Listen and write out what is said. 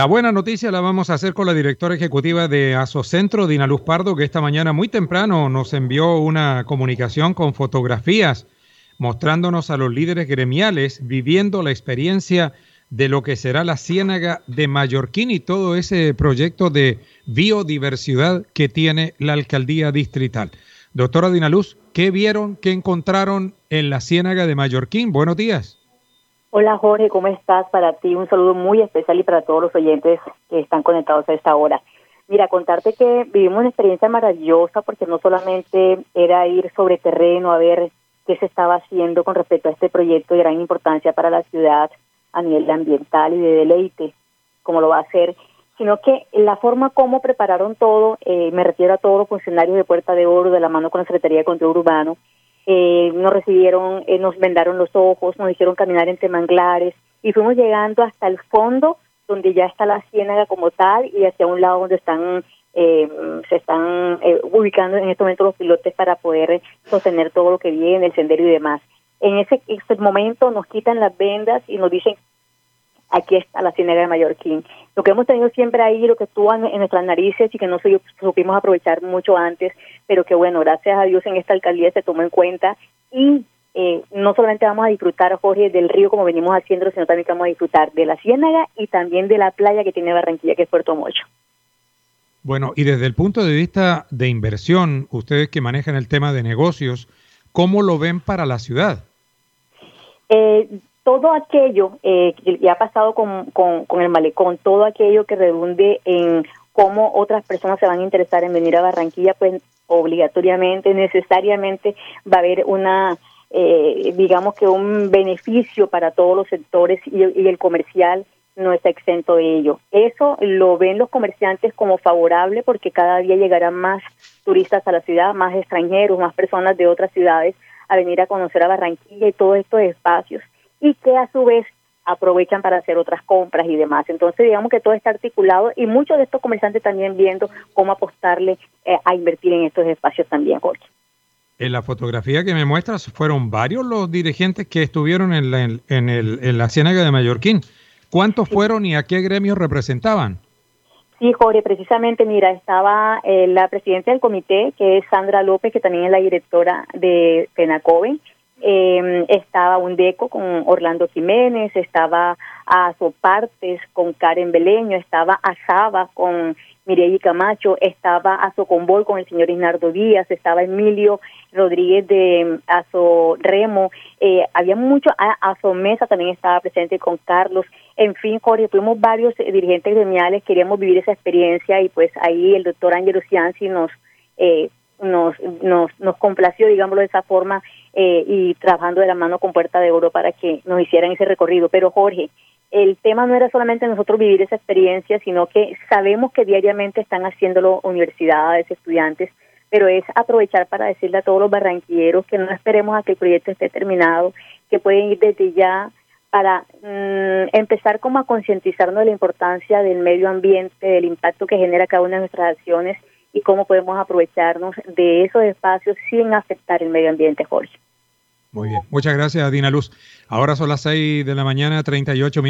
La buena noticia la vamos a hacer con la directora ejecutiva de Asocentro, Dina Luz Pardo, que esta mañana muy temprano nos envió una comunicación con fotografías mostrándonos a los líderes gremiales viviendo la experiencia de lo que será la Ciénaga de Mallorquín y todo ese proyecto de biodiversidad que tiene la alcaldía distrital. Doctora Dina Luz, ¿qué vieron, qué encontraron en la Ciénaga de Mallorquín? Buenos días. Hola Jorge, ¿cómo estás? Para ti un saludo muy especial y para todos los oyentes que están conectados a esta hora. Mira, contarte que vivimos una experiencia maravillosa porque no solamente era ir sobre terreno a ver qué se estaba haciendo con respecto a este proyecto de gran importancia para la ciudad a nivel ambiental y de deleite, como lo va a hacer, sino que la forma como prepararon todo, me refiero a todos los funcionarios de Puerta de Oro de la mano con la Secretaría de Control Urbano, nos recibieron, nos vendaron los ojos, nos hicieron caminar entre manglares y fuimos llegando hasta el fondo donde ya está la ciénaga como tal y hacia un lado donde se están ubicando en este momento los pilotes para poder sostener todo lo que viene, el sendero y demás. En ese momento nos quitan las vendas y nos dicen: aquí está la Ciénaga de Mallorquín. Lo que hemos tenido siempre ahí, lo que estuvo en nuestras narices y que no supimos aprovechar mucho antes, pero que bueno, gracias a Dios en esta alcaldía se tomó en cuenta y no solamente vamos a disfrutar, Jorge, del río como venimos haciendo, sino también que vamos a disfrutar de la Ciénaga y también de la playa que tiene Barranquilla, que es Puerto Mocho. Bueno, y desde el punto de vista de inversión, ustedes que manejan el tema de negocios, ¿cómo lo ven para la ciudad? Todo aquello que ya ha pasado con el malecón, todo aquello que redunde en cómo otras personas se van a interesar en venir a Barranquilla, pues obligatoriamente, necesariamente va a haber digamos que un beneficio para todos los sectores y el comercial no está exento de ello. Eso lo ven los comerciantes como favorable porque cada día llegarán más turistas a la ciudad, más extranjeros, más personas de otras ciudades a venir a conocer a Barranquilla y todos estos espacios, y que a su vez aprovechan para hacer otras compras y demás. Entonces, digamos que todo está articulado y muchos de estos comerciantes también viendo cómo apostarle a invertir en estos espacios también, Jorge. En la fotografía que me muestras, fueron varios los dirigentes que estuvieron en la Ciénaga de Mallorquín. ¿Cuántos fueron y a qué gremios representaban? Sí, Jorge, precisamente, mira, estaba la presidenta del comité, que es Sandra López, que también es la directora de Penacoven. Estaba Undeco con Orlando Jiménez, estaba Azopartes con Karen Beleño, estaba Azaba con Mireille Camacho, estaba Azocombol con el señor Isnardo Díaz, estaba Emilio Rodríguez de Azoremo, había mucho, Azomesa también estaba presente con Carlos. En fin, Jorge, fuimos varios dirigentes gremiales, queríamos vivir esa experiencia y pues ahí el doctor Ángelo Cianci nos complació, digámoslo de esa forma, y trabajando de la mano con Puerta de Oro para que nos hicieran ese recorrido. Pero Jorge, el tema no era solamente nosotros vivir esa experiencia, sino que sabemos que diariamente están haciéndolo universidades, estudiantes, pero es aprovechar para decirle a todos los barranquilleros que no esperemos a que el proyecto esté terminado, que pueden ir desde ya para empezar como a concientizarnos de la importancia del medio ambiente, del impacto que genera cada una de nuestras acciones y cómo podemos aprovecharnos de esos espacios sin afectar el medio ambiente, Jorge. Muy bien. Muchas gracias, Dina Luz. Ahora son las 6 de la mañana, 38 minutos.